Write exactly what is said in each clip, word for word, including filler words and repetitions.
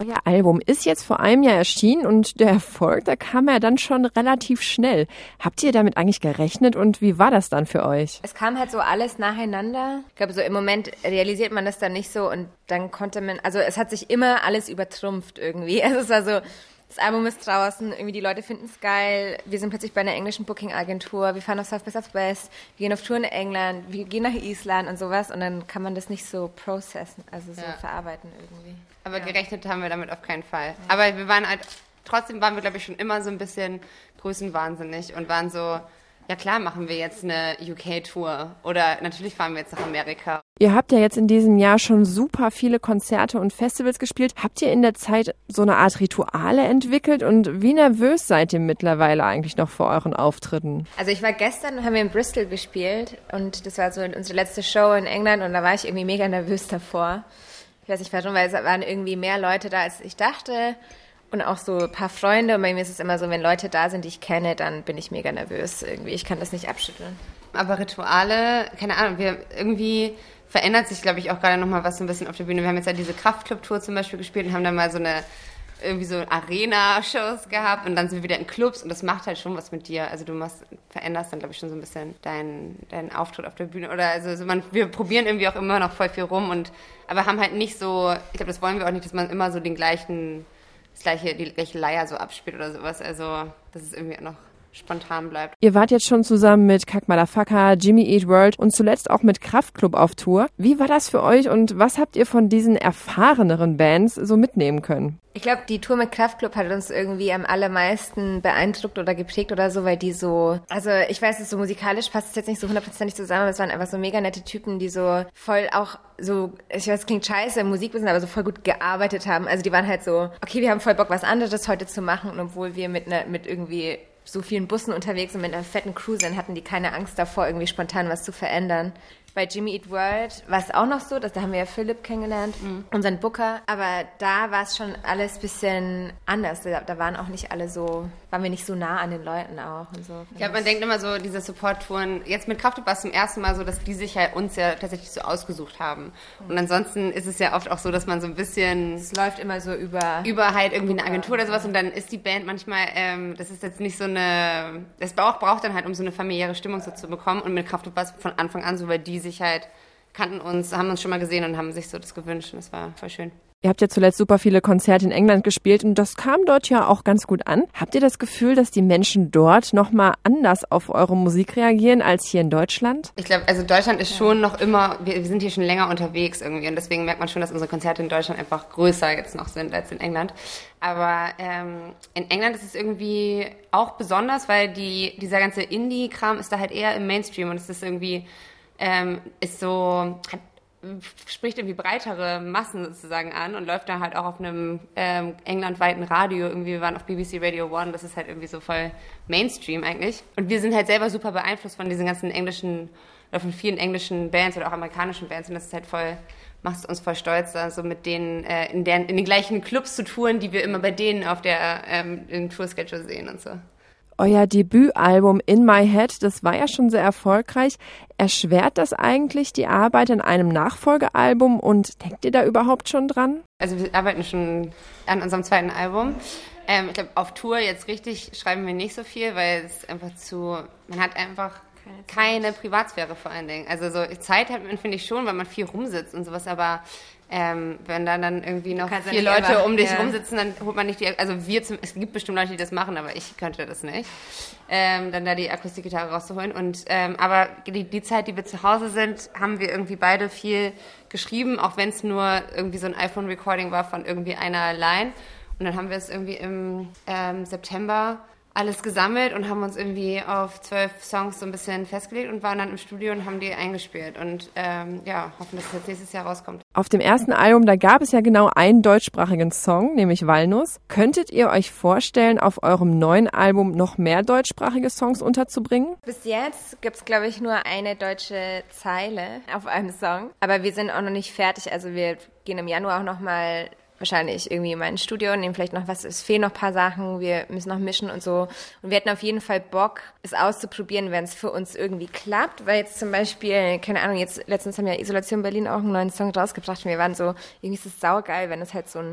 Euer Album ist jetzt vor einem Jahr erschienen und der Erfolg, da kam ja dann schon relativ schnell. Habt ihr damit eigentlich gerechnet und wie war das dann für euch? Es kam halt so alles nacheinander. Ich glaube, so im Moment realisiert man das dann nicht so und dann konnte man, also es hat sich immer alles übertrumpft irgendwie. Also es war so, das Album ist draußen, irgendwie die Leute finden es geil, wir sind plötzlich bei einer englischen Booking-Agentur, wir fahren auf South by Southwest, wir gehen auf Tour in England, wir gehen nach Island und sowas und dann kann man das nicht so processen, also so ja. verarbeiten irgendwie. Aber ja. gerechnet haben wir damit auf keinen Fall. Ja. Aber wir waren halt, trotzdem waren wir, glaube ich, schon immer so ein bisschen größenwahnsinnig und waren so, ja klar machen wir jetzt eine U K-Tour oder natürlich fahren wir jetzt nach Amerika. Ihr habt ja jetzt in diesem Jahr schon super viele Konzerte und Festivals gespielt. Habt ihr in der Zeit so eine Art Rituale entwickelt und wie nervös seid ihr mittlerweile eigentlich noch vor euren Auftritten? Also ich war gestern, haben wir in Bristol gespielt und das war so unsere letzte Show in England und da war ich irgendwie mega nervös davor. Ich weiß nicht warum, weil es waren irgendwie mehr Leute da, als ich dachte. Und auch so ein paar Freunde. Und bei mir ist es immer so, wenn Leute da sind, die ich kenne, dann bin ich mega nervös irgendwie. Ich kann das nicht abschütteln. Aber Rituale, keine Ahnung, wir irgendwie verändert sich, glaube ich, auch gerade nochmal was so ein bisschen auf der Bühne. Wir haben jetzt ja diese Kraftclub-Tour zum Beispiel gespielt und haben dann mal so eine irgendwie so Arena-Shows gehabt und dann sind wir wieder in Clubs und das macht halt schon was mit dir. Also du machst, veränderst dann, glaube ich, schon so ein bisschen deinen deinen Auftritt auf der Bühne. Oder also so man, wir probieren irgendwie auch immer noch voll viel rum und aber haben halt nicht so, ich glaube, das wollen wir auch nicht, dass man immer so den gleichen das gleiche, die gleiche Leier so abspielt oder sowas. Also, dass es irgendwie noch spontan bleibt. Ihr wart jetzt schon zusammen mit Kack Motherfucker, Jimmy Eat World und zuletzt auch mit Kraftklub auf Tour. Wie war das für euch und was habt ihr von diesen erfahreneren Bands so mitnehmen können? Ich glaube, die Tour mit Kraftklub hat uns irgendwie am allermeisten beeindruckt oder geprägt oder so, weil die so, also ich weiß, es so musikalisch passt es jetzt nicht so hundertprozentig zusammen, aber es waren einfach so mega nette Typen, die so voll auch so, ich weiß, es klingt scheiße im Musikwissen, aber so voll gut gearbeitet haben. Also die waren halt so, okay, wir haben voll Bock, was anderes heute zu machen und obwohl wir mit ne, mit irgendwie so vielen Bussen unterwegs und mit einer fetten Crew sind, hatten die keine Angst davor, irgendwie spontan was zu verändern. Bei Jimmy Eat World war es auch noch so, dass da haben wir ja Philipp kennengelernt, mhm. unseren Booker, aber da war es schon alles ein bisschen anders. Da, da waren auch nicht alle so, waren wir nicht so nah an den Leuten auch und so. Ich glaube, man denkt immer so, diese Support-Touren, jetzt mit Kraftklub war es zum ersten Mal so, dass die sich ja uns ja tatsächlich so ausgesucht haben. Mhm. Und ansonsten ist es ja oft auch so, dass man so ein bisschen... Es läuft immer so über... Über halt irgendwie eine Agentur oder sowas und dann ist die Band manchmal, ähm, das ist jetzt nicht so eine... Das braucht, braucht dann halt, um so eine familiäre Stimmung so zu bekommen und mit Kraftklub war es von Anfang an so, weil die sich halt kannten uns, haben uns schon mal gesehen und haben sich so das gewünscht und das war voll schön. Ihr habt ja zuletzt super viele Konzerte in England gespielt und das kam dort ja auch ganz gut an. Habt ihr das Gefühl, dass die Menschen dort nochmal anders auf eure Musik reagieren als hier in Deutschland? Ich glaube, also Deutschland ist schon noch immer, wir, wir sind hier schon länger unterwegs irgendwie und deswegen merkt man schon, dass unsere Konzerte in Deutschland einfach größer jetzt noch sind als in England. Aber ähm, in England ist es irgendwie auch besonders, weil die dieser ganze Indie-Kram ist da halt eher im Mainstream und es ist irgendwie, ähm, ist so... Hat, spricht irgendwie breitere Massen sozusagen an und läuft dann halt auch auf einem ähm, englandweiten Radio. Irgendwie, wir waren auf B B C Radio One, das ist halt irgendwie so voll Mainstream eigentlich. Und wir sind halt selber super beeinflusst von diesen ganzen englischen, oder von vielen englischen Bands oder auch amerikanischen Bands und das ist halt voll, macht es uns voll stolz, da so mit denen äh, in, deren, in den gleichen Clubs zu touren, die wir immer bei denen auf der ähm, im Tour-Schedule sehen und so. Euer Debütalbum In My Head, das war ja schon sehr erfolgreich. Erschwert das eigentlich die Arbeit an einem Nachfolgealbum und denkt ihr da überhaupt schon dran? Also wir arbeiten schon an unserem zweiten Album. Ähm, ich glaube, auf Tour jetzt richtig schreiben wir nicht so viel, weil es einfach zu, man hat einfach keine, keine Privatsphäre vor allen Dingen. Also so Zeit hat man, finde ich schon, weil man viel rumsitzt und sowas, aber Ähm, wenn dann, dann irgendwie noch vier Leute einfach um dich ja. rumsitzen, dann holt man nicht die, also wir, zum, es gibt bestimmt Leute, die das machen, aber ich könnte das nicht, ähm, dann da die Akustikgitarre rauszuholen und, ähm, aber die, die Zeit, die wir zu Hause sind, haben wir irgendwie beide viel geschrieben, auch wenn es nur irgendwie so ein iPhone-Recording war von irgendwie einer Line und dann haben wir es irgendwie im ähm, September alles gesammelt und haben uns irgendwie auf zwölf Songs so ein bisschen festgelegt und waren dann im Studio und haben die eingespielt und ähm, ja, hoffen, dass es jetzt nächstes Jahr rauskommt. Auf dem ersten Album, da gab es ja genau einen deutschsprachigen Song, nämlich Walnuss. Könntet ihr euch vorstellen, auf eurem neuen Album noch mehr deutschsprachige Songs unterzubringen? Bis jetzt gibt's, glaube ich, nur eine deutsche Zeile auf einem Song, aber wir sind auch noch nicht fertig, also wir gehen im Januar auch noch mal wahrscheinlich irgendwie in mein Studio, nehmen vielleicht noch was, es fehlen noch ein paar Sachen, wir müssen noch mischen und so. Und wir hätten auf jeden Fall Bock, es auszuprobieren, wenn es für uns irgendwie klappt, weil jetzt zum Beispiel, keine Ahnung, jetzt letztens haben ja Isolation Berlin auch einen neuen Song rausgebracht und wir waren so, irgendwie ist es saugeil, wenn es halt so ein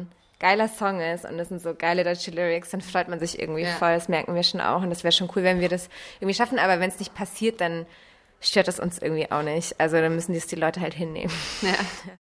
geiler Song ist und das sind so geile deutsche Lyrics, dann freut man sich irgendwie Ja. voll. Das merken wir schon auch und das wäre schon cool, wenn wir das irgendwie schaffen. Aber wenn es nicht passiert, dann stört das uns irgendwie auch nicht. Also dann müssen das die Leute halt hinnehmen. Ja.